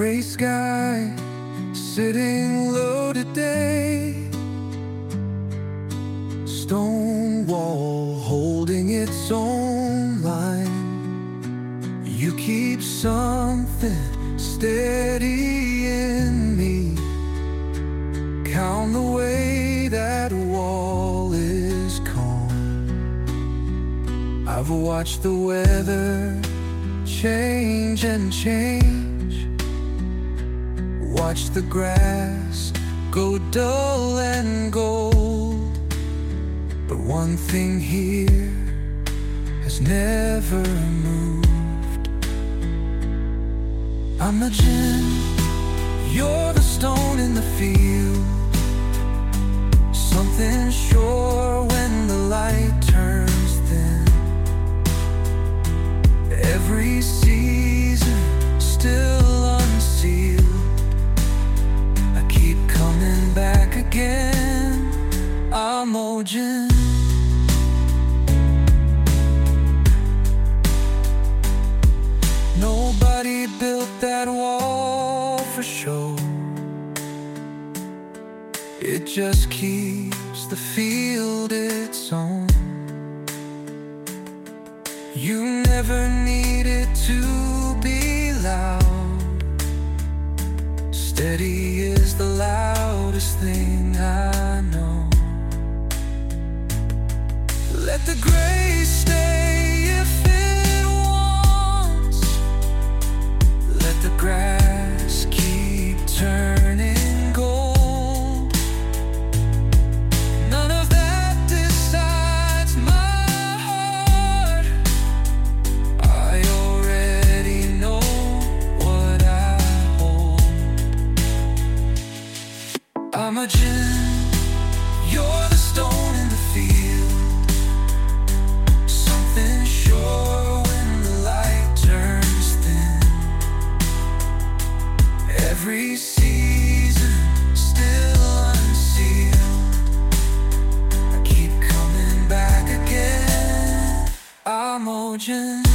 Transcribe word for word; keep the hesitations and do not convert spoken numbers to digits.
Gray sky, sitting low today. Stone wall holding its own line. You keep something steady in me. Count the way that wall is calm. I've watched the weather change and change. Watch the grass go dull and gold. But one thing here has never moved. I'm the gin, you're the stone in the field. Something sure when the light turns thin. Every season still unsealed. Back again, I'm Ojin. Nobody built that wall for show. It just keeps the field its own. You never needed to be loud. Steady is the loudest thing I know. Let the gray stay if it wants. Let the grass keep turning gold. None of that decides my heart. I already know what I hold. I'm a gin, you're the stone in the field. Something sure when the light turns thin. Every season still unsealed. I keep coming back again. I'm Ojin.